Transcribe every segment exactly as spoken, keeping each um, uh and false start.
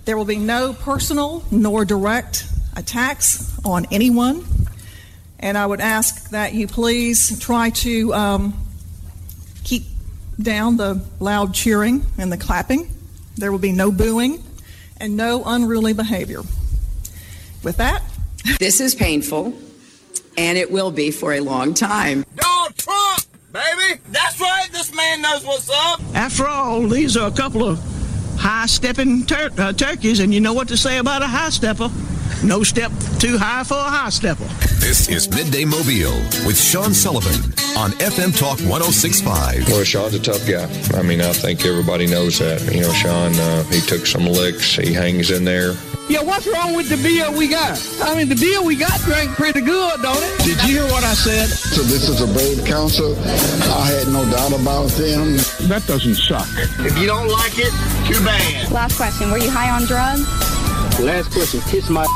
There will be no personal nor direct attacks on anyone. And I would ask that you please try to um, keep down the loud cheering and the clapping. There will be no booing and no unruly behavior. With that, this is painful, and it will be for a long time. Donald Trump, baby! That's right, this man knows what's up. After all, these are a couple of high-stepping tur- uh, turkeys, and you know what to say about a high-stepper. No step too high for a high-stepper. This is Midday Mobile with Sean Sullivan on F M Talk one oh six point five. Well, Sean's a tough guy. I mean, I think everybody knows that. You know, Sean, uh, he took some licks. He hangs in there. Yeah, what's wrong with the beer we got? I mean, the beer we got drank pretty good, don't it? Did you hear what I said? So this is a brave council. I had no doubt about them. That doesn't suck. If you don't like it, too bad. Last question, were you high on drugs? Last question, kiss my...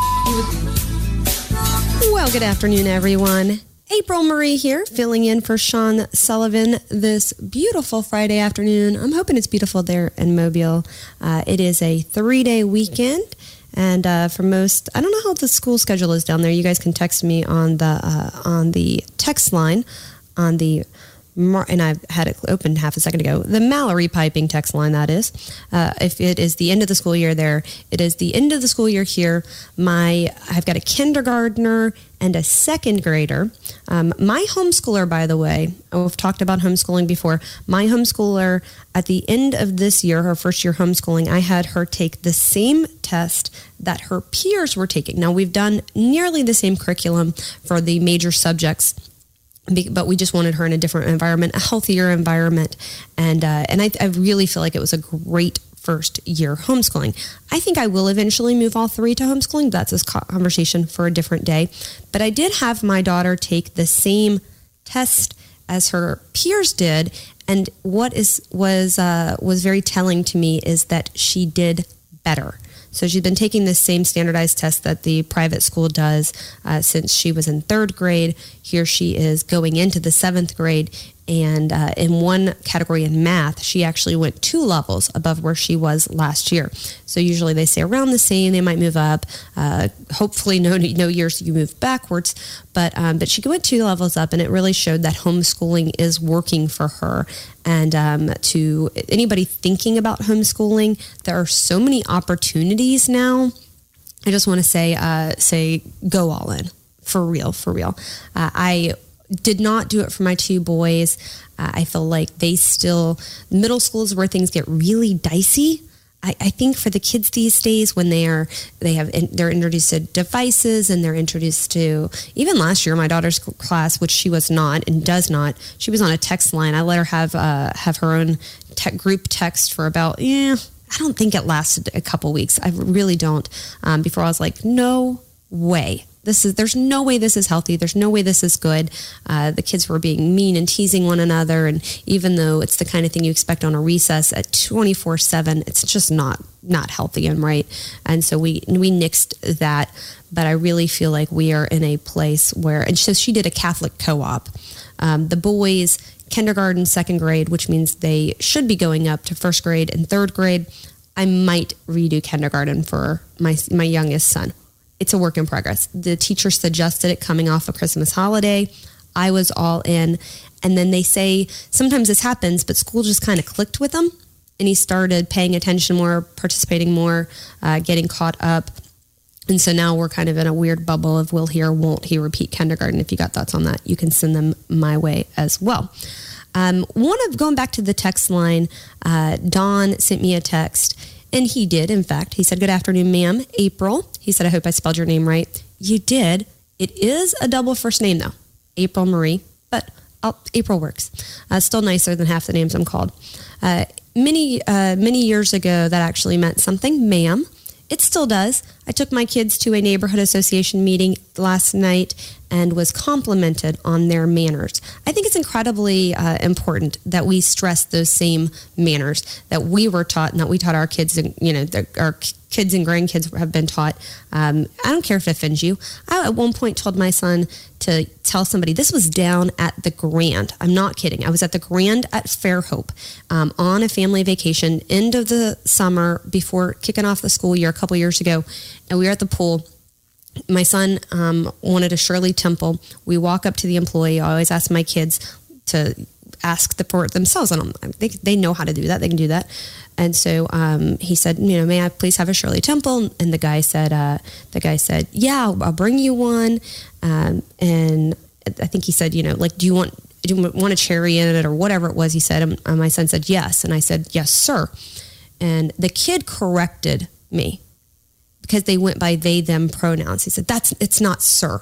Well, good afternoon, everyone. April Marie here, filling in for Sean Sullivan this beautiful Friday afternoon. I'm hoping it's beautiful there in Mobile. Uh, it is a three-day weekend, and uh, for most, I don't know how the school schedule is down there. You guys can text me on the uh, on the text line on the. And I've had it open half a second ago. The Mallory Piping text line, that is. Uh, if it is the end of the school year there, it is the end of the school year here. My, I've got a kindergartner and a second grader. Um, my homeschooler, by the way, I've talked about homeschooling before. My homeschooler, at the end of this year, her first year homeschooling, I had her take the same test that her peers were taking. Now, we've done nearly the same curriculum for the major subjects, but we just wanted her in a different environment, a healthier environment. And uh, and I, I really feel like it was a great first year homeschooling. I think I will eventually move all three to homeschooling. That's a conversation for a different day. But I did have my daughter take the same test as her peers did. And what is was uh, was very telling to me is that she did better. So she's been taking this same standardized test that the private school does uh, since she was in third grade. Here she is going into the seventh grade. And uh, in one category in math, she actually went two levels above where she was last year. So usually they say around the same, they might move up. Uh, hopefully no no years you move backwards. But um, but she went two levels up, and it really showed that homeschooling is working for her. And um, to anybody thinking about homeschooling, there are so many opportunities now. I just want to say, uh, say go all in. For real, for real. Uh, I did not do it for my two boys. Uh, I feel like they still, middle school is where things get really dicey. I, I think for the kids these days, when they are, they have, they're introduced to devices, and they're introduced to, even last year, my daughter's class, which she was not and does not, she was on a text line. I let her have, uh, have her own tech group text for about, yeah, I don't think it lasted a couple weeks. I really don't. Um, before I was like, no way. This is, there's no way this is healthy. There's no way this is good. Uh, the kids were being mean and teasing one another. And even though it's the kind of thing you expect on a recess at twenty-four seven, it's just not, not healthy and right. And so we, we nixed that. But I really feel like we are in a place where, and so she did a Catholic co-op. Um, the boys, kindergarten, second grade, which means they should be going up to first grade and third grade. I might redo kindergarten for my, my youngest son. It's a work in progress. The teacher suggested it coming off a Christmas holiday. I was all in. And then they say, sometimes this happens, but school just kind of clicked with him. And he started paying attention more, participating more, uh, getting caught up. And so now we're kind of in a weird bubble of will he or won't he repeat kindergarten. If you got thoughts on that, you can send them my way as well. Um, one of going back to the text line, uh, Don sent me a text. And he did, in fact. He said, good afternoon, ma'am. April. He said, I hope I spelled your name right. You did. It is a double first name, though. April Marie. But I'll, April works. Uh, still nicer than half the names I'm called. Uh, many, uh, many years ago, that actually meant something, ma'am. It still does. I took my kids to a neighborhood association meeting last night, and was complimented on their manners. I think it's incredibly uh, important that we stress those same manners that we were taught and that we taught our kids, and you know, our kids and grandkids have been taught. Um, I don't care if it offends you. I at one point told my son to tell somebody, this was down at the Grand. I'm not kidding. I was at the Grand at Fairhope um, on a family vacation, end of the summer before kicking off the school year a couple years ago. And we were at the pool. My son um, wanted a Shirley Temple. We walk up to the employee. I always ask my kids to ask the for themselves. And they, they know how to do that. They can do that. And so um, he said, you know, may I please have a Shirley Temple? And the guy said, uh, the guy said, yeah, I'll, I'll bring you one. Um, and I think he said, you know, like, do you want, do you want a cherry in it or whatever it was? He said, and my son said, yes. And I said, yes, sir. And the kid corrected me because they went by they, them pronouns. He said, that's, it's not sir.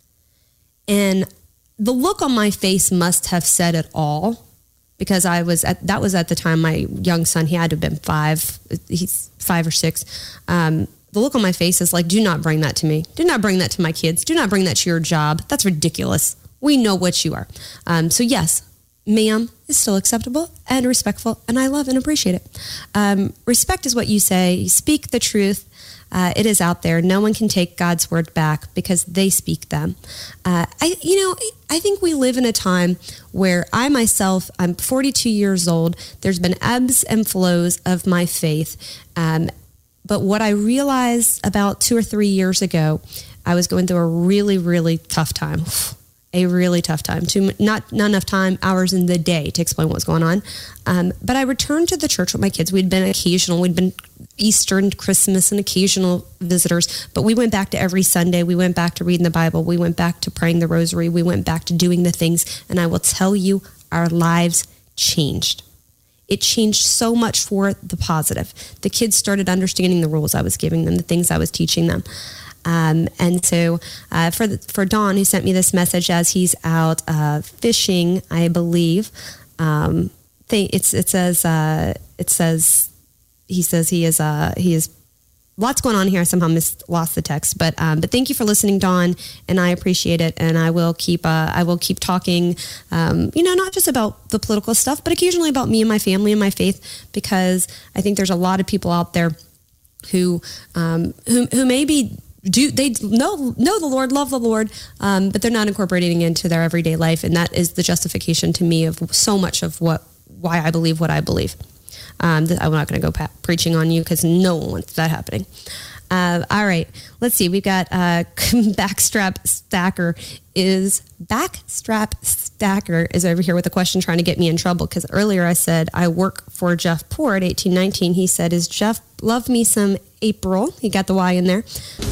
And the look on my face must have said it all, because I was at, that was at the time my young son, he had to have been five, he's five or six. Um, the look on my face is like, do not bring that to me. Do not bring that to my kids. Do not bring that to your job. That's ridiculous. We know what you are. Um, so yes, ma'am is still acceptable and respectful, and I love and appreciate it. Um, respect is what you say. You speak the truth. Uh, it is out there. No one can take God's word back because they speak them. Uh, I, you know, I think we live in a time where I myself, I'm forty-two years old. There's been ebbs and flows of my faith. Um, but what I realized about two or three years ago, I was going through a really, really tough time. A really tough time. Too not not enough time, hours in the day to explain what was going on. Um, but I returned to the church with my kids. We'd been occasional. We'd been Easter and Christmas and occasional visitors. But we went back to every Sunday. We went back to reading the Bible. We went back to praying the rosary. We went back to doing the things. And I will tell you, our lives changed. It changed so much for the positive. The kids started understanding the rules I was giving them, the things I was teaching them. Um, and so uh, for the, for Don, who sent me this message as he's out uh, fishing, I believe, um, they, it's, it says uh, it says he says he is uh, he is lots going on here. I somehow missed lost the text, but um, but thank you for listening, Don, and I appreciate it. And I will keep uh, I will keep talking, um, you know, not just about the political stuff, but occasionally about me and my family and my faith, because I think there's a lot of people out there who um, who who maybe. Do they know know the Lord, love the Lord, um, but they're not incorporating it into their everyday life, and that is the justification to me of so much of what why I believe what I believe. Um, I'm not going to go pa- preaching on you because no one wants that happening. Uh, all right, let's see. We've got uh, Backstrap Stacker is Backstrap Stacker is over here with a question trying to get me in trouble, because earlier I said I work for Jeff Poor at eighteen nineteen. He said, "Is Jeff love me some April?" He got the Y in there.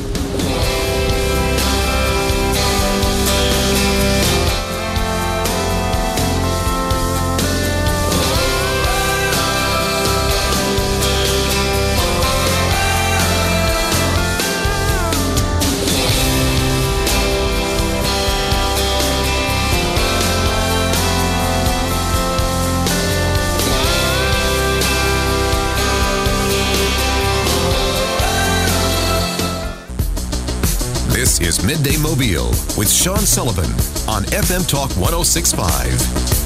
This is Midday Mobile with Sean Sullivan on F M Talk one oh six point five.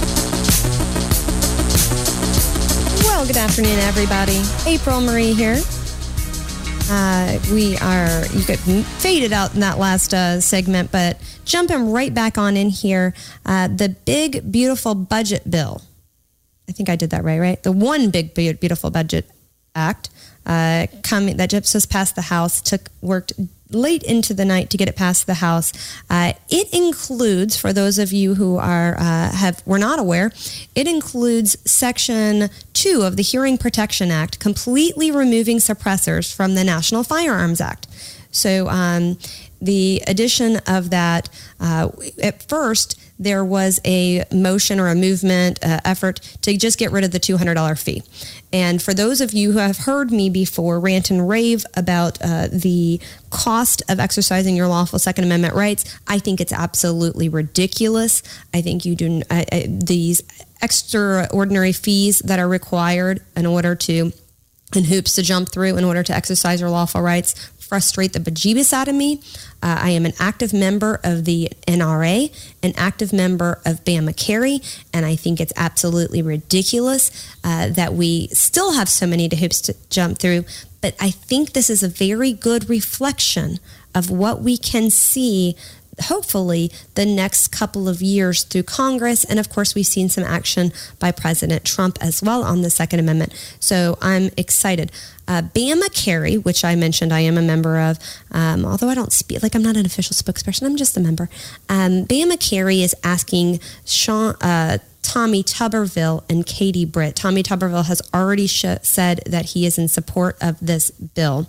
Well, good afternoon, everybody. April Marie here. Uh, we are, you got faded out in that last uh, segment, but jumping right back on in here. Uh, the big, beautiful budget bill. I think I did that right, right? The one big, beautiful budget act uh, coming that just passed the House, took worked late into the night to get it past the House. Uh, it includes, for those of you who are uh, have were not aware, it includes Section two of the Hearing Protection Act, completely removing suppressors from the National Firearms Act. So um, the addition of that, uh, at first, there was a motion or a movement uh, effort to just get rid of the two hundred dollars fee. And for those of you who have heard me before rant and rave about uh, the cost of exercising your lawful Second Amendment rights, I think it's absolutely ridiculous. I think you do uh, uh, these extraordinary fees that are required in order to, and hoops to jump through in order to exercise your lawful rights. frustrate the bejeebus out of me. Uh, I am an active member of the N R A, an active member of Bama Carry, and I think it's absolutely ridiculous uh, that we still have so many hoops to jump through. But I think this is a very good reflection of what we can see, hopefully, the next couple of years through Congress. And of course, we've seen some action by President Trump as well on the Second Amendment. So I'm excited. Uh, Bama Carry, which I mentioned I am a member of, um, although I don't speak, like I'm not an official spokesperson, I'm just a member. Um, Bama Carry is asking Sean, uh, Tommy Tuberville and Katie Britt. Tommy Tuberville has already sh- said that he is in support of this bill.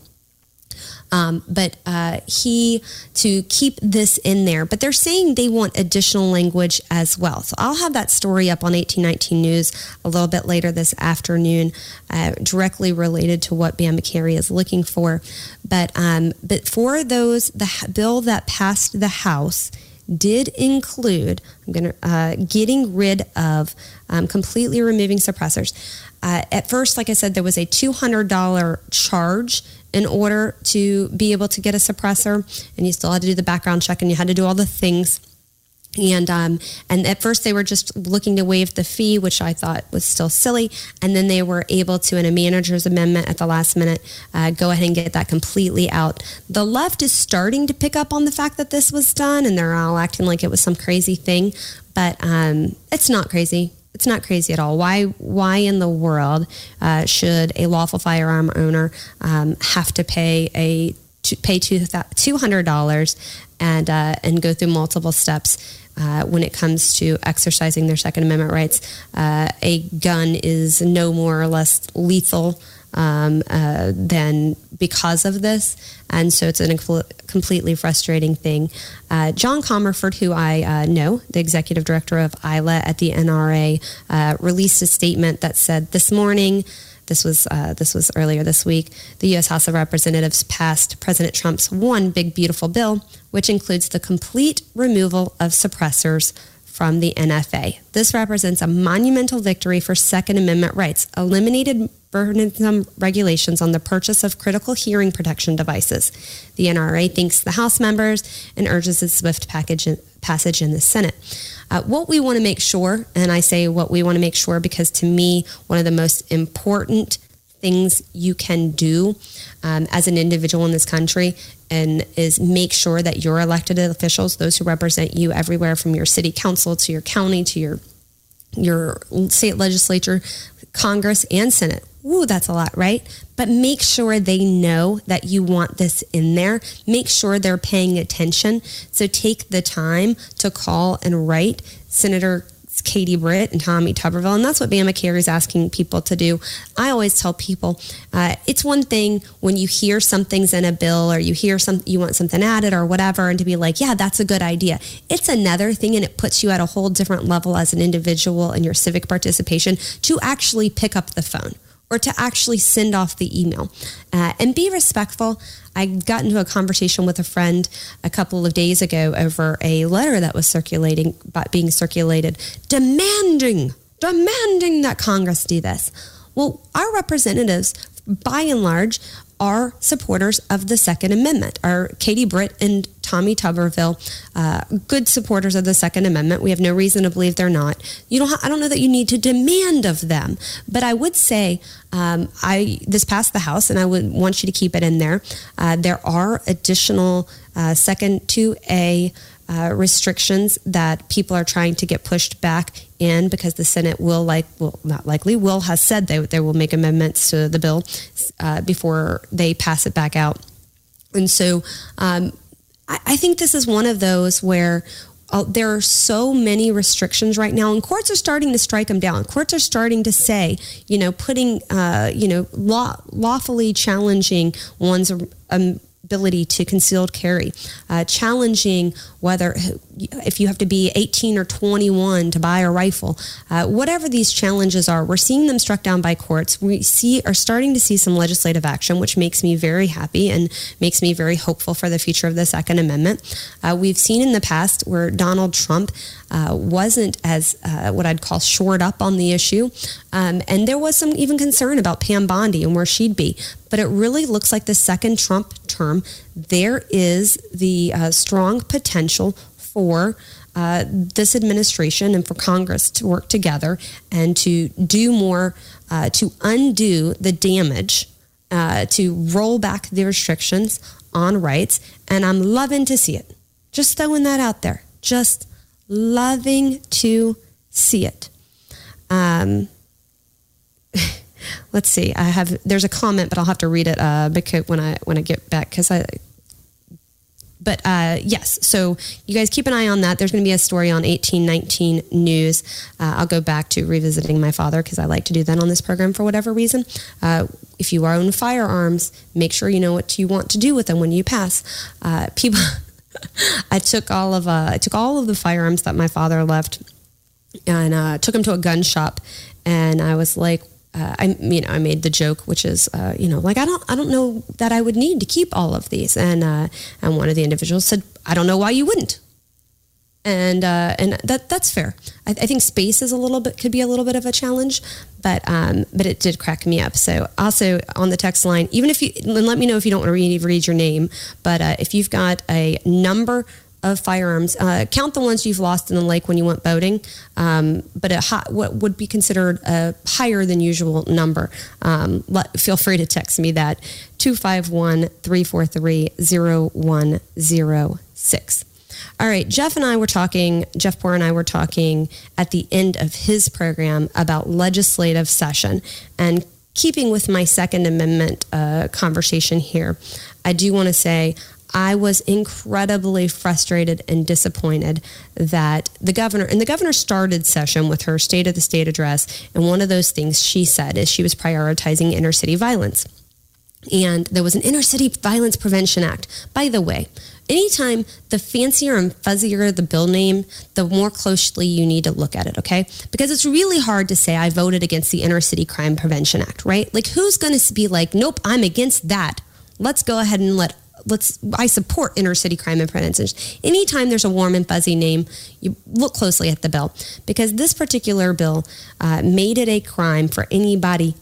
Um, but uh, he to keep this in there. But they're saying they want additional language as well. So I'll have that story up on eighteen nineteen News a little bit later this afternoon, uh, directly related to what Bama Carry is looking for. But um, but for those, the bill that passed the House did include, I'm going to uh, getting rid of, um, completely removing suppressors. Uh, at first, like I said, there was a two hundred dollars charge in order to be able to get a suppressor, and you still had to do the background check and you had to do all the things. And um, and at first they were just looking to waive the fee, which I thought was still silly. And then they were able to, in a manager's amendment at the last minute, uh, go ahead and get that completely out. The left is starting to pick up on the fact that this was done, and they're all acting like it was some crazy thing. But um, it's not crazy. It's not crazy at all. Why Why in the world uh, should a lawful firearm owner um, have to pay a to pay two hundred dollars and uh, and go through multiple steps uh, when it comes to exercising their Second Amendment rights? Uh, a gun is no more or less lethal um, uh, than because of this. And so it's a completely frustrating thing. Uh, John Comerford, who I uh, know, the executive director of I L A at the N R A, uh, released a statement that said this morning, this was uh, this was earlier this week, the U S House of Representatives passed President Trump's one big beautiful bill, which includes the complete removal of suppressors from the N F A. This represents a monumental victory for Second Amendment rights, eliminated burdensome regulations on the purchase of critical hearing protection devices. The N R A thanks the House members and urges its swift package, passage in the Senate. Uh, what we want to make sure, and I say what we want to make sure because to me, one of the most important things you can do um, as an individual in this country and is make sure that your elected officials, those who represent you everywhere from your city council to your county to your your state legislature, Congress, and Senate. Ooh, that's a lot, right? But make sure they know that you want this in there. Make sure they're paying attention. So take the time to call and write Senator Katie Britt and Tommy Tuberville, and that's what Bama Carry is asking people to do. I always tell people, uh, it's one thing when you hear something's in a bill or you hear some, you want something added or whatever, and to be like, yeah, that's a good idea. It's another thing, and it puts you at a whole different level as an individual in your civic participation to actually pick up the phone or to actually send off the email uh, and be respectful. I got into a conversation with a friend a couple of days ago over a letter that was circulating, being circulated, demanding, demanding that Congress do this. Well, our representatives, by and large, are supporters of the Second Amendment. Are Katie Britt and Tommy Tuberville uh, good supporters of the Second Amendment? We have no reason to believe they're not. You don't. Ha- I don't know that you need to demand of them, but I would say um, I this passed the House, and I would want you to keep it in there. Uh, there are additional uh, Second two A uh, restrictions that people are trying to get pushed back in because the Senate will like, well, not likely, will has said they, they will make amendments to the bill uh, before they pass it back out. And so um, I, I think this is one of those where uh, there are so many restrictions right now, and courts are starting to strike them down. Courts are starting to say, you know, putting, uh, you know, law, lawfully challenging one's um, ability to concealed carry, uh, challenging whether if you have to be eighteen or twenty-one to buy a rifle, uh, whatever these challenges are, we're seeing them struck down by courts. We see are starting to see some legislative action, which makes me very happy and makes me very hopeful for the future of the Second Amendment. Uh, we've seen in the past where Donald Trump uh, wasn't as uh, what I'd call shored up on the issue. Um, and there was some even concern about Pam Bondi and where she'd be. But it really looks like the second Trump term, there is the uh, strong potential for uh, this administration and for Congress to work together and to do more, uh, to undo the damage, uh, to roll back the restrictions on rights. And I'm loving to see it. Just throwing that out there. Just loving to see it. Um, let's see. I have there's a comment, but I'll have to read it uh, because when I when I get back because I. But uh, yes, so you guys keep an eye on that. There's going to be a story on eighteen nineteen News. Uh, I'll go back to revisiting my father because I like to do that on this program for whatever reason. Uh, if you own firearms, make sure you know what you want to do with them when you pass. Uh, people, I took all of uh, I took all of the firearms that my father left and uh, took them to a gun shop, and I was like. Uh, I, you know, I made the joke, which is, uh, you know, like I don't, I don't know that I would need to keep all of these, and uh, and one of the individuals said, I don't know why you wouldn't, and uh, and that that's fair. I, I think space is a little bit could be a little bit of a challenge, but um, but it did crack me up. So also on the text line, even if you and let me know if you don't want to read, read your name, but uh, if you've got a number of firearms, uh, count the ones you've lost in the lake when you went boating, um, but a high, what would be considered a higher than usual number. Um, let, feel free to text me that, two five one, three four three, zero one zero six. All right, Jeff and I were talking, Jeff Poor and I were talking at the end of his program about legislative session, and keeping with my Second Amendment uh, conversation here, I do want to say I was incredibly frustrated and disappointed that the governor, and the governor started session with her State of the State address, and one of those things she said is she was prioritizing inner city violence. And there was an Inner City Violence Prevention Act. By the way, anytime the fancier and fuzzier the bill name, the more closely you need to look at it, okay? Because it's really hard to say I voted against the Inner City Crime Prevention Act, right? Like, who's going to be like, nope, I'm against that. Let's go ahead and let Let's. I support inner city crime and prevention. Anytime there's a warm and fuzzy name, you look closely at the bill, because this particular bill uh, made it a crime for anybody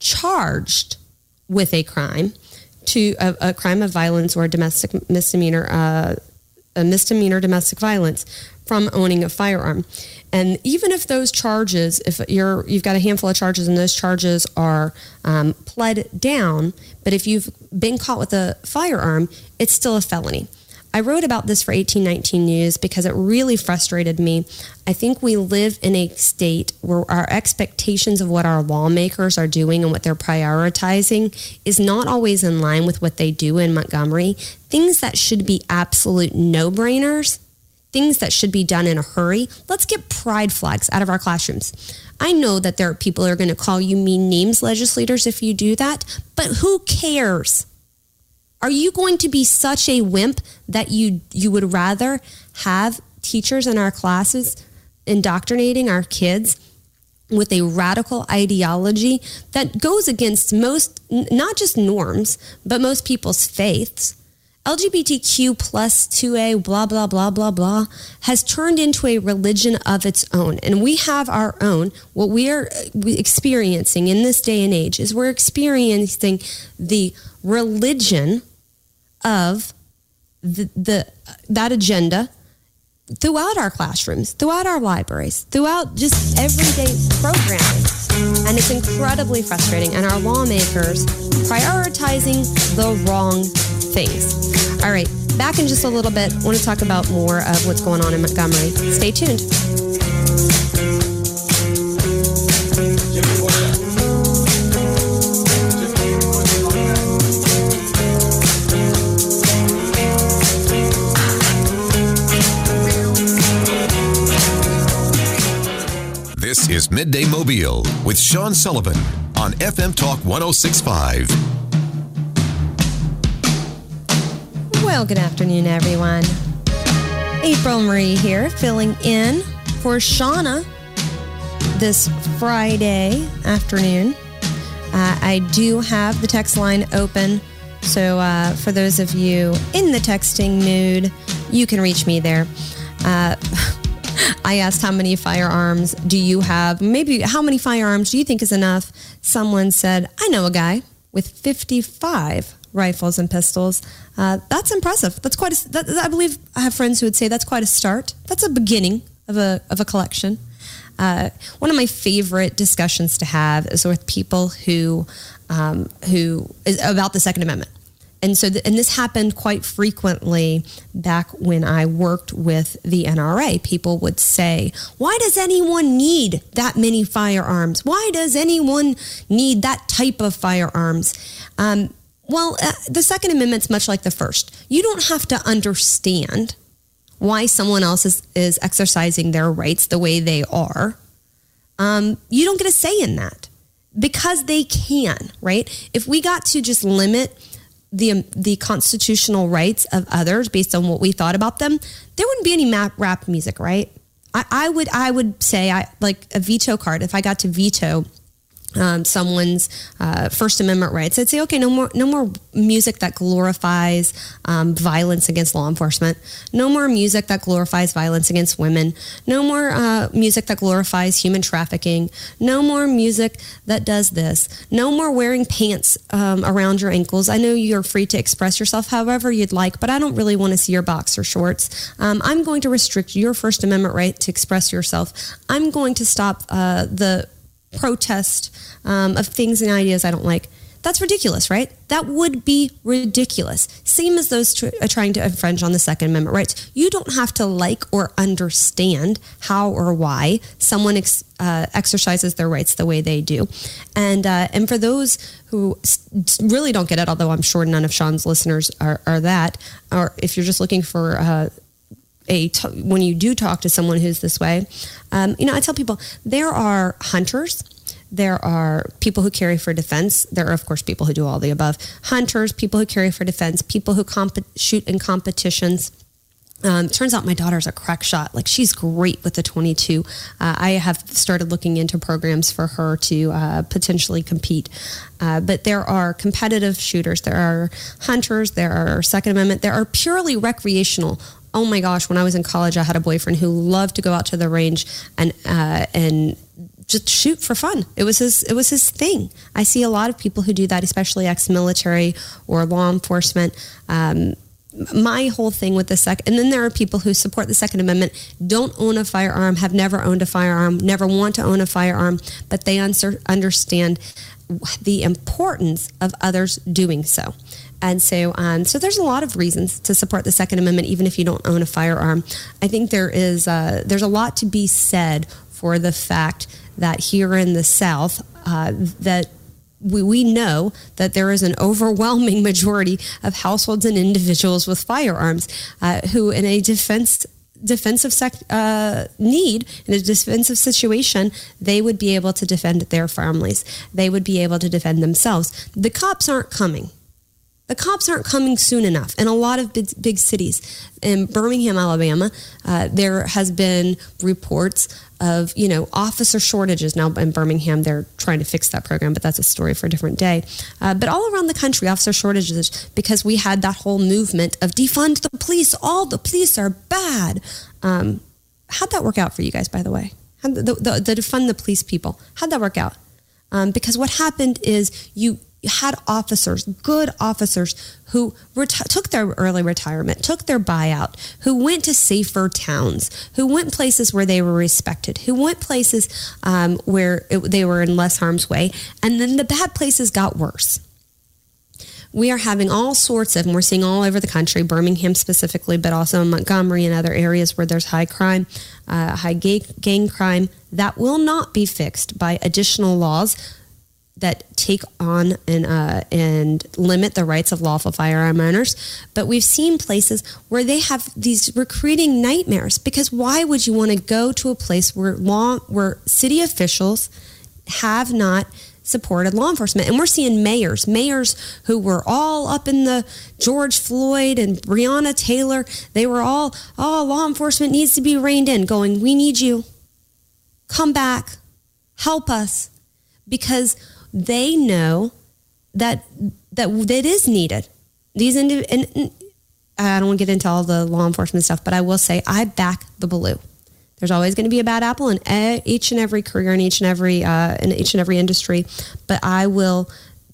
charged with a crime, to a, a crime of violence or a domestic misdemeanor, uh, a misdemeanor domestic violence from owning a firearm. And even if those charges, if you're, you've got a handful of charges and those charges are um, pled down, but if you've been caught with a firearm, it's still a felony. I wrote about this for eighteen nineteen News because it really frustrated me. I think we live in a state where our expectations of what our lawmakers are doing and what they're prioritizing is not always in line with what they do in Montgomery. Things that should be absolute no-brainers, things that should be done in a hurry. Let's get pride flags out of our classrooms. I know that there are people who are going to call you mean names, legislators, if you do that, but who cares? Are you going to be such a wimp that you you would rather have teachers in our classes indoctrinating our kids with a radical ideology that goes against most, not just norms, but most people's faiths? L G B T Q plus two A, blah, blah, blah, blah, blah, has turned into a religion of its own. And we have our own. What we are experiencing in this day and age is we're experiencing the religion of the, the that agenda throughout our classrooms, throughout our libraries, throughout just everyday programming. And it's incredibly frustrating. And our lawmakers prioritizing the wrong things. All right, back in just a little bit, I want to talk about more of what's going on in Montgomery. Stay tuned. This is Midday Mobile with Sean Sullivan on F M Talk one oh six point five. Well, good afternoon, everyone. April Marie here, filling in for Shauna this Friday afternoon. Uh, I do have the text line open, so uh, for those of you in the texting mood, you can reach me there. Uh, I asked how many firearms do you have? Maybe how many firearms do you think is enough? Someone said, I know a guy with fifty-five rifles and pistols. Uh, that's impressive. That's quite a, that, I believe I have friends who would say that's quite a start. That's a beginning of a, of a collection. Uh, one of my favorite discussions to have is with people who, um, who is about the Second Amendment. And so, the, and this happened quite frequently back when I worked with the N R A. People would say, why does anyone need that many firearms? Why does anyone need that type of firearms? Um, well, uh, the Second Amendment's much like the First. You don't have to understand why someone else is, is exercising their rights the way they are. Um, you don't get a say in that because they can, right? If we got to just limit the the constitutional rights of others based on what we thought about them, there wouldn't be any map, rap music, right? I, I would I would say I like a veto card. If I got to veto um, someone's uh, First Amendment rights, I'd say, okay, no more no more music that glorifies um, violence against law enforcement. No more music that glorifies violence against women. No more uh, music that glorifies human trafficking. No more music that does this. No more wearing pants um, around your ankles. I know you're free to express yourself however you'd like, but I don't really want to see your boxer shorts. Um, I'm going to restrict your First Amendment right to express yourself. I'm going to stop uh, the protest um, of things and ideas I don't like. That's ridiculous, right? That would be ridiculous. Same as those tr- trying to infringe on the Second Amendment rights. You don't have to like or understand how or why someone ex- uh, exercises their rights the way they do. And uh, and for those who s- really don't get it, although I'm sure none of Sean's listeners are, are that, or if you're just looking for uh, a t- when you do talk to someone who's this way, um, you know, I tell people there are hunters. There are people who carry for defense. There are, of course, people who do all the above. Hunters, people who carry for defense, people who comp- shoot in competitions. Um, turns out my daughter's a crack shot. Like, she's great with the twenty-two. Uh, I have started looking into programs for her to uh, potentially compete. Uh, but there are competitive shooters. There are hunters. There are Second Amendment. There are purely recreational. Oh my gosh, when I was in college, I had a boyfriend who loved to go out to the range and uh, and just shoot for fun. It was his it was his thing. I see a lot of people who do that, especially ex-military or law enforcement. Um, my whole thing with the second, and then there are people who support the Second Amendment, don't own a firearm, have never owned a firearm, never want to own a firearm, but they un- understand the importance of others doing so. And so, um, so there's a lot of reasons to support the Second Amendment, even if you don't own a firearm. I think there is uh, there's a lot to be said for the fact that here in the South, uh, that we, we know that there is an overwhelming majority of households and individuals with firearms uh, who, in a defense defensive sec- uh, need, in a defensive situation, they would be able to defend their families. They would be able to defend themselves. The cops aren't coming. The cops aren't coming soon enough. In a lot of big, big cities, in Birmingham, Alabama, uh, there has been reports of, you know, officer shortages. Now in Birmingham, they're trying to fix that program, but that's a story for a different day. Uh, but all around the country, officer shortages, because we had that whole movement of defund the police. All the police are bad. Um, how'd that work out for you guys, by the way? How'd the, the, the defund the police people, how'd that work out? Um, because what happened is you... You had officers, good officers, who reti- took their early retirement, took their buyout, who went to safer towns, who went places where they were respected, who went places um, where it, they were in less harm's way, and then the bad places got worse. We are having all sorts of, and we're seeing all over the country, Birmingham specifically, but also in Montgomery and other areas where there's high crime, uh, high gay, gang crime, that will not be fixed by additional laws that take on and uh, and limit the rights of lawful firearm owners. But we've seen places where they have these recruiting nightmares, because why would you want to go to a place where law, where city officials have not supported law enforcement? And we're seeing mayors, mayors who were all up in the George Floyd and Breonna Taylor. They were all, oh, law enforcement needs to be reined in, going, we need you. Come back. Help us. Because they know that that that is needed. These indiv- and, and I don't want to get into all the law enforcement stuff, but I will say I back the blue. There's always going to be a bad apple in each and every career, in each and every uh, in each and every industry. But I will.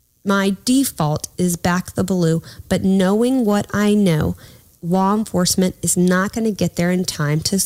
My default is back the blue. But knowing what I know, law enforcement is not going to get there in time to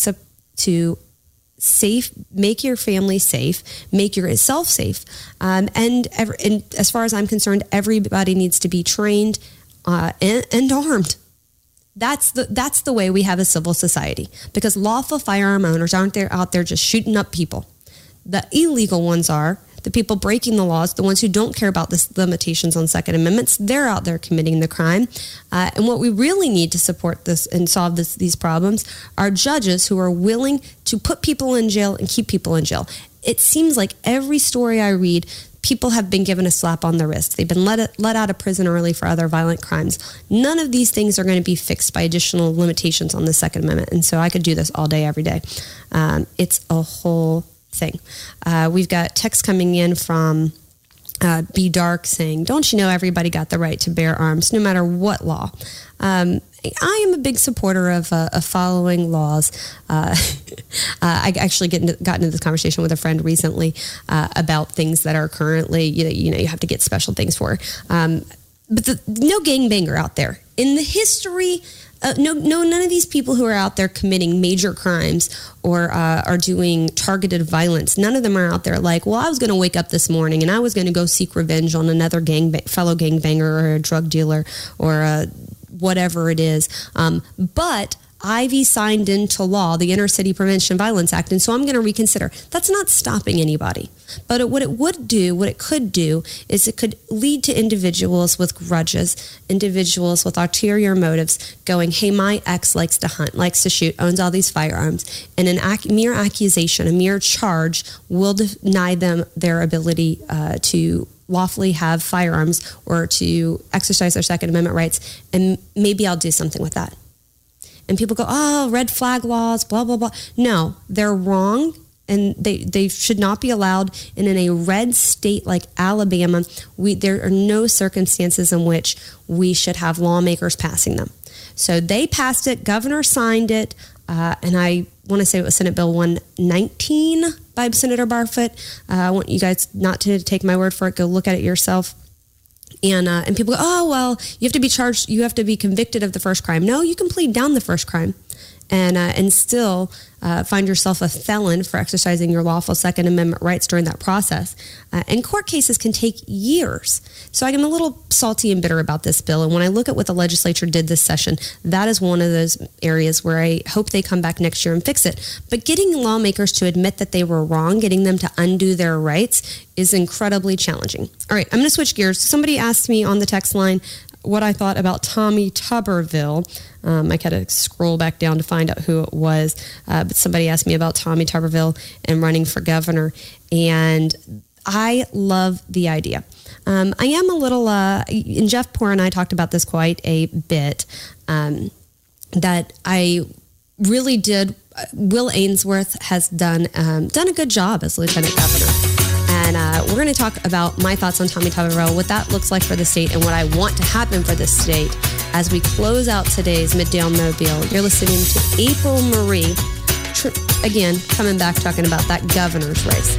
to safe, make your family safe, make yourself safe, um, and, ever, and as far as I'm concerned, everybody needs to be trained uh, and, and armed. That's the that's the way we have a civil society, because lawful firearm owners aren't there out there just shooting up people. The illegal ones are the people breaking the laws, the ones who don't care about the limitations on Second Amendments. They're out there committing the crime. Uh, and what we really need to support this and solve this, these problems are judges who are willing to put people in jail and keep people in jail. It seems like every story I read, people have been given a slap on the wrist. They've been let, let out of prison early for other violent crimes. None of these things are going to be fixed by additional limitations on the Second Amendment. And so I could do this all day, every day. Um, it's a whole thing. Uh, we've got text coming in from uh, B Dark saying, don't you know everybody got the right to bear arms, no matter what law? Um, I am a big supporter of, uh, of following laws. Uh, uh, I actually get into, got into this conversation with a friend recently uh, about things that are currently, you know, you know, you have to get special things for. Um, but the, no gangbanger out there. In the history, uh, no, no, none of these people who are out there committing major crimes or uh, are doing targeted violence, none of them are out there like, well, I was going to wake up this morning and I was going to go seek revenge on another gang fellow gangbanger or a drug dealer or a whatever it is. Um, but Ivy signed into law the Inner City Prevention Violence Act, and so I'm going to reconsider. That's not stopping anybody. But it, what it would do, what it could do, is it could lead to individuals with grudges, individuals with ulterior motives going, hey, my ex likes to hunt, likes to shoot, owns all these firearms, and an ac- mere accusation, a mere charge will deny them their ability uh, to lawfully have firearms or to exercise their Second Amendment rights, and maybe I'll do something with that. And people go, oh, red flag laws, blah, blah, blah. No, they're wrong, and they, they should not be allowed. And in a red state like Alabama, we there are no circumstances in which we should have lawmakers passing them. So they passed it, governor signed it, uh, and I want to say it was Senate Bill one nineteen by Senator Barfoot. Uh, I want you guys not to take my word for it. Go look at it yourself. And uh, and people go, oh, well, you have to be charged, you have to be convicted of the first crime. No, you can plead down the first crime and uh, and still uh, find yourself a felon for exercising your lawful Second Amendment rights during that process. Uh, and court cases can take years. So I'm a little salty and bitter about this bill. And when I look at what the legislature did this session, that is one of those areas where I hope they come back next year and fix it. But getting lawmakers to admit that they were wrong, getting them to undo their rights is incredibly challenging. All right, I'm going to switch gears. Somebody asked me on the text line what I thought about Tommy Tuberville. Um, I had to scroll back down to find out who it was. Uh, but somebody asked me about Tommy Tuberville and running for governor. And I love the idea. Um, I am a little, uh, and Jeff Poore and I talked about this quite a bit, um, that I really did. Will Ainsworth has done um, done a good job as lieutenant governor. And uh, we're going to talk about my thoughts on Tommy Tuberville, what that looks like for the state, and what I want to happen for the state as we close out today's Midday on Mobile. You're listening to April Marie, tr- again, coming back talking about that governor's race.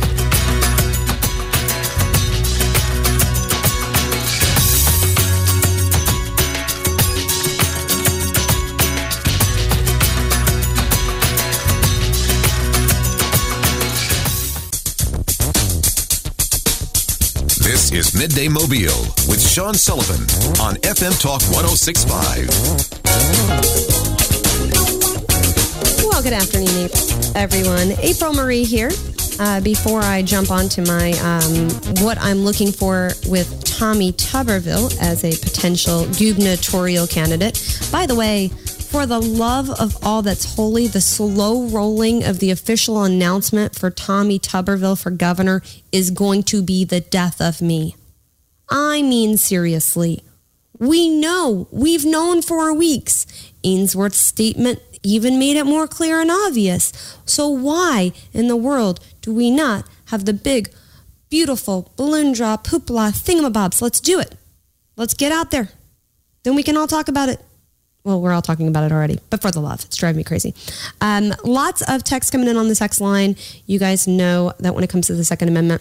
This is Midday Mobile with Sean Sullivan on F M Talk one oh six point five. Well, good afternoon, everyone. April Marie here. Uh, before I jump on to my um, what I'm looking for with Tommy Tuberville as a potential gubernatorial candidate. By the way, for the love of all that's holy, the slow rolling of the official announcement for Tommy Tuberville for governor is going to be the death of me. I mean, seriously. We know, we've known for weeks. Ainsworth's statement even made it more clear and obvious. So why in the world do we not have the big, beautiful balloon drop hoopla thingamabobs? Let's do it. Let's get out there. Then we can all talk about it. Well, we're all talking about it already, but for the love, it's driving me crazy. Um, lots of text coming in on the text line. You guys know that when it comes to the Second Amendment,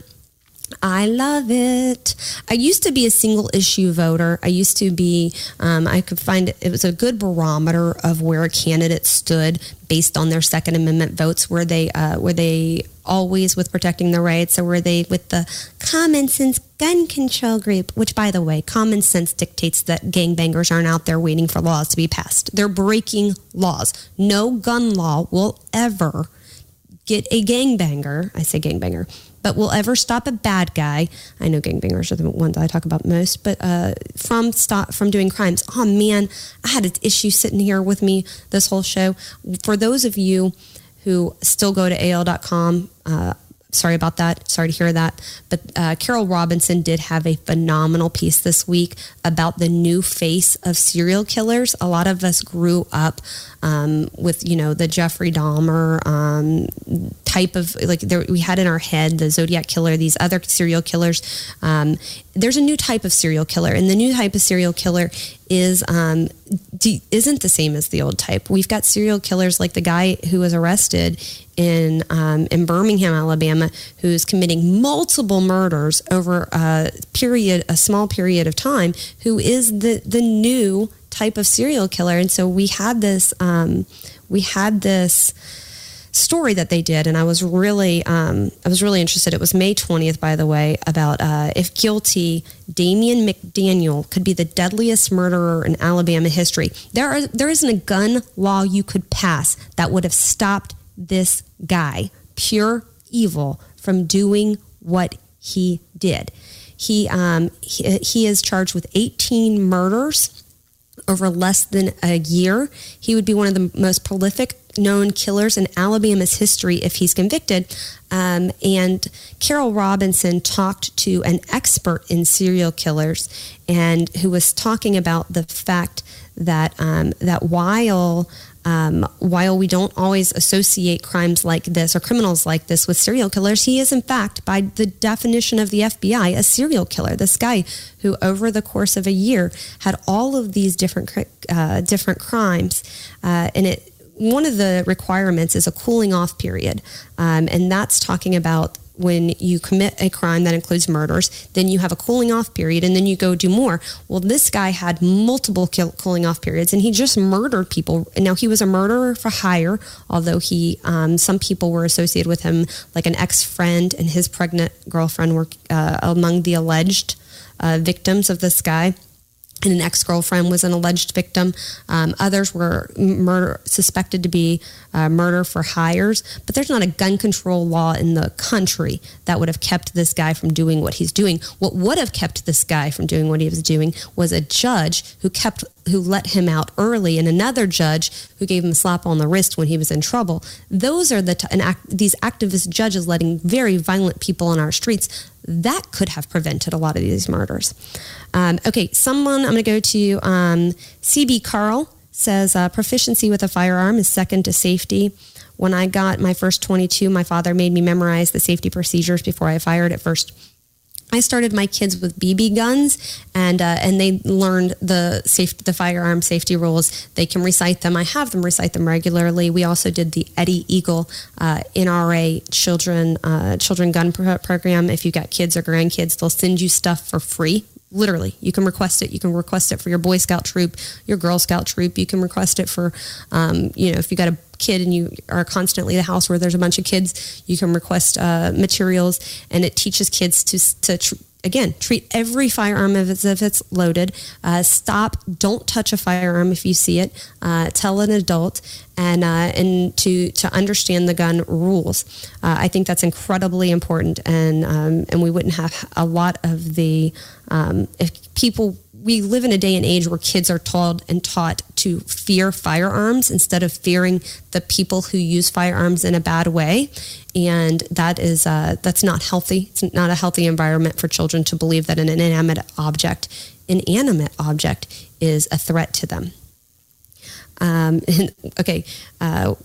I love it. I used to be a single issue voter. I used to be, um, I could find it, it was a good barometer of where a candidate stood based on their Second Amendment votes. Were they, uh, were they always with protecting the rights, or were they with the common sense gun control group? Which, by the way, common sense dictates that gangbangers aren't out there waiting for laws to be passed. They're breaking laws. No gun law will ever get a gangbanger, I say gangbanger, but will ever stop a bad guy. I know gangbangers are the ones I talk about most, but uh, from stop from doing crimes. Oh man, I had an issue sitting here with me this whole show. For those of you who still go to A L dot com, uh, sorry about that. Sorry to hear that. But uh, Carol Robinson did have a phenomenal piece this week about the new face of serial killers. A lot of us grew up um, with, you know, the Jeffrey Dahmer um, type of, like there, we had in our head the Zodiac Killer, these other serial killers. Um, there's a new type of serial killer, and the new type of serial killer is um, d- isn't the same as the old type. We've got serial killers like the guy who was arrested in um, in Birmingham, Alabama, who's committing multiple murders over a period, a small period of time, who is the the new type of serial killer. And so we had this um, we had this story that they did, and I was really um, I was really interested. It was May twentieth, by the way, about uh, if guilty, Damian McDaniel could be the deadliest murderer in Alabama history. There are there isn't a gun law you could pass that would have stopped this guy, pure evil, from doing what he did. He um, he, he is charged with eighteen murders over less than a year. He would be one of the most prolific known killers in Alabama's history if he's convicted. Um, and Carol Robinson talked to an expert in serial killers, and who was talking about the fact that um, that while Um, while we don't always associate crimes like this or criminals like this with serial killers, he is in fact, by the definition of the F B I, a serial killer. This guy who over the course of a year had all of these different uh, different crimes, uh, and it one of the requirements is a cooling off period, um, and that's talking about when you commit a crime that includes murders, then you have a cooling off period, and then you go do more. Well, this guy had multiple kill- cooling off periods, and he just murdered people. And now he was a murderer for hire, although he, um, some people were associated with him, like an ex-friend and his pregnant girlfriend were uh, among the alleged uh, victims of this guy. And an ex-girlfriend was an alleged victim. Um, others were murder suspected to be uh, murder for hires. But there's not a gun control law in the country that would have kept this guy from doing what he's doing. What would have kept this guy from doing what he was doing was a judge who kept who let him out early, and another judge who gave him a slap on the wrist when he was in trouble. Those are the t- an act, these activist judges letting very violent people on our streets. That could have prevented a lot of these murders. Um, okay, someone, I'm going to go to um, C B Carl says, uh, proficiency with a firearm is second to safety. When I got my first twenty-two, my father made me memorize the safety procedures before I fired at first. I started my kids with B B guns, and uh, and they learned the safe, the firearm safety rules. They can recite them. I have them recite them regularly. We also did the Eddie Eagle uh, N R A children uh, children gun pro- program. If you got kids or grandkids, they'll send you stuff for free. Literally, you can request it. You can request it for your Boy Scout troop, your Girl Scout troop. You can request it for, um, you know, if you got a kid and you are constantly at the house where there's a bunch of kids, you can request uh, materials, and it teaches kids to to tr- again treat every firearm as if it's loaded. Uh, stop, don't touch a firearm if you see it. Uh, tell an adult, and uh, and to to understand the gun rules. Uh, I think that's incredibly important, and um, and we wouldn't have a lot of the um, if people. We live in a day and age where kids are told and taught to fear firearms instead of fearing the people who use firearms in a bad way. And that is uh, that's not healthy. It's not a healthy environment for children to believe that an inanimate object, inanimate object is a threat to them. Um, and, okay. Uh,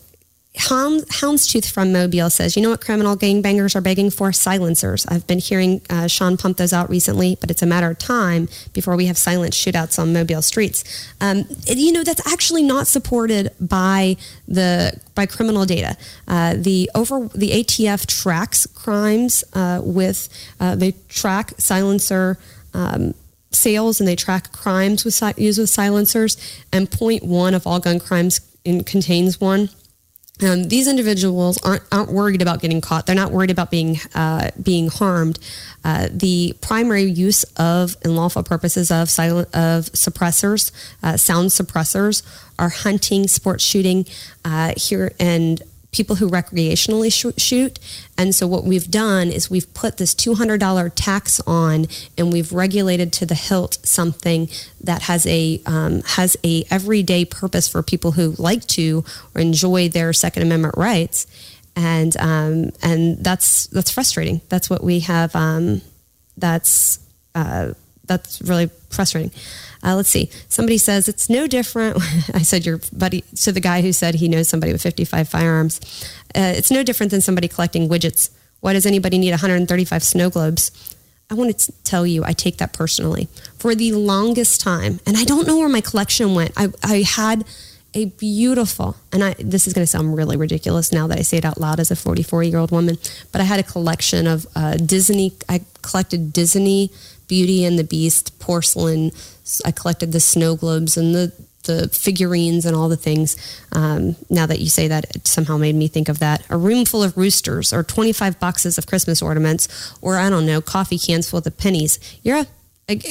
Hound, Houndstooth from Mobile says, you know what criminal gangbangers are begging for? Silencers. I've been hearing uh, Sean pump those out recently, but it's a matter of time before we have silent shootouts on Mobile streets. Um, it, you know, that's actually not supported by the by criminal data. Uh, the over the A T F tracks crimes uh, with uh, they track silencer um, sales, and they track crimes with used with silencers. And point one of all gun crimes in, contains one. Um, these individuals aren't aren't worried about getting caught. They're not worried about being uh, being harmed. Uh, the primary use of, in lawful purposes of silent of suppressors, uh, sound suppressors, are hunting, sports shooting, uh, here and people who recreationally sh- shoot. And so what we've done is we've put this two hundred dollars tax on, and we've regulated to the hilt something that has a um, has a everyday purpose for people who like to or enjoy their Second Amendment rights. And um, and that's that's frustrating. That's what we have. Um, that's uh, that's really frustrating. Uh, let's see. Somebody says it's no different. I said your buddy. So the guy who said he knows somebody with fifty-five firearms. Uh, it's no different than somebody collecting widgets. Why does anybody need one hundred thirty-five snow globes? I want to tell you, I take that personally. For the longest time, and I don't know where my collection went. I, I had a beautiful, and I this is going to sound really ridiculous now that I say it out loud as a forty-four-year-old woman, but I had a collection of uh, Disney. I collected Disney Beauty and the Beast porcelain. I collected the snow globes and the, the figurines and all the things. Um, now that you say that, it somehow made me think of that. A room full of roosters, or twenty-five boxes of Christmas ornaments, or I don't know, coffee cans full of pennies. You're a, a,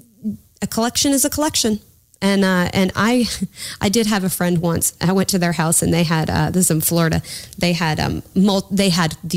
a collection is a collection. And uh, and I I did have a friend once. I went to their house, and they had uh, this is in Florida. They had um mul- they had the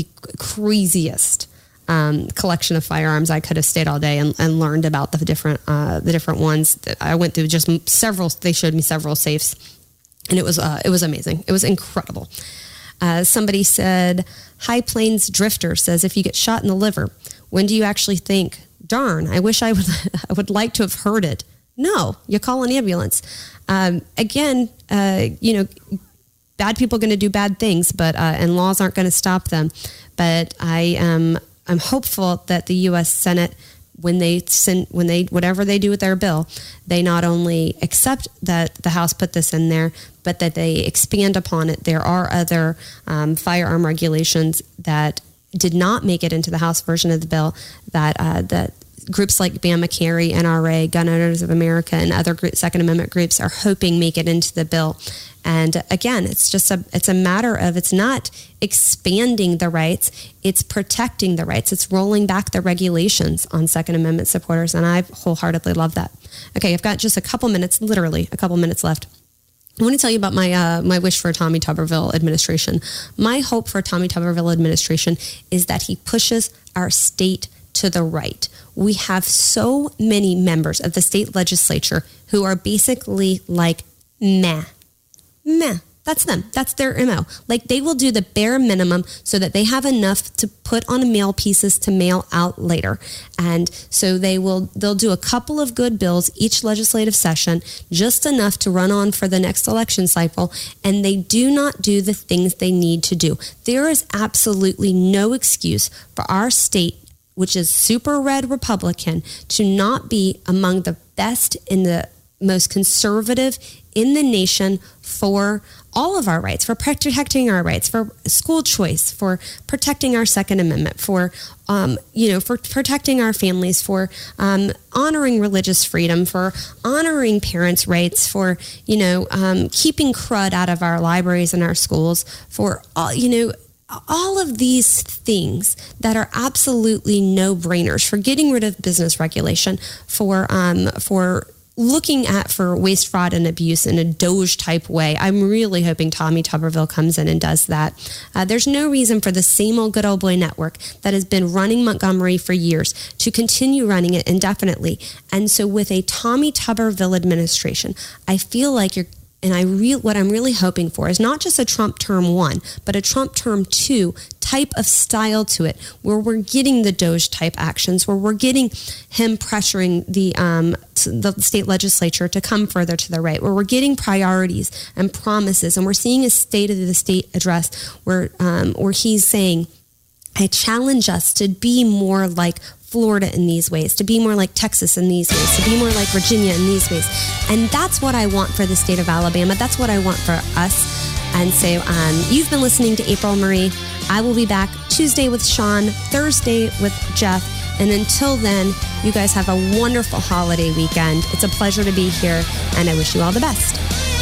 craziest Um, collection of firearms. I could have stayed all day and, and learned about the different uh, the different ones. I went through just several. They showed me several safes, and it was uh, it was amazing. It was incredible. Uh, somebody said, High Plains Drifter says, if you get shot in the liver, when do you actually think, darn, I wish I would I would like to have heard it? No, you call an ambulance. Um, again, uh, you know, bad people are going to do bad things, but uh, and laws aren't going to stop them. But I am. I'm hopeful that the U S Senate, when they send, when they, whatever they do with their bill, they not only accept that the House put this in there, but that they expand upon it. There are other um, firearm regulations that did not make it into the House version of the bill that uh, that groups like Bama Carry, N R A, Gun Owners of America, and other group, Second Amendment groups are hoping make it into the bill. And again, it's just a it's a matter of it's not expanding the rights, it's protecting the rights. It's rolling back the regulations on Second Amendment supporters, and I wholeheartedly love that. Okay, I've got just a couple minutes, literally a couple minutes left. I want to tell you about my uh, my wish for Tommy Tuberville administration. My hope for Tommy Tuberville administration is that he pushes our state to the right. We have so many members of the state legislature who are basically like, meh. Meh. That's them. That's their M O. Like, they will do the bare minimum so that they have enough to put on mail pieces to mail out later. And so they will, they'll do a couple of good bills each legislative session, just enough to run on for the next election cycle. And they do not do the things they need to do. There is absolutely no excuse for our state, which is super red Republican, to not be among the best in the most conservative in the nation for all of our rights, for protecting our rights, for school choice, for protecting our Second Amendment, for, um, you know, for protecting our families, for um, honoring religious freedom, for honoring parents' rights, for, you know, um, keeping crud out of our libraries and our schools, for, all, you know, all of these things that are absolutely no-brainers, for getting rid of business regulation, for um, for looking at for waste, fraud, and abuse in a Doge type way. I'm really hoping Tommy Tuberville comes in and does that. Uh, there's no reason for the same old good old boy network that has been running Montgomery for years to continue running it indefinitely. And so with a Tommy Tuberville administration, I feel like you're And I re- what I'm really hoping for is not just a Trump term one, but a Trump term two type of style to it, where we're getting the Doge type actions, where we're getting him pressuring the um, the state legislature to come further to the right, where we're getting priorities and promises, and we're seeing a state of the state address where um, where he's saying, I challenge us to be more like Florida in these ways, to be more like Texas in these ways, to be more like Virginia in these ways. And that's what I want for the state of Alabama. That's what I want for us. And so um, you've been listening to April Marie. I will be back Tuesday with Sean, Thursday with Jeff. And until then, you guys have a wonderful holiday weekend. It's a pleasure to be here, and I wish you all the best.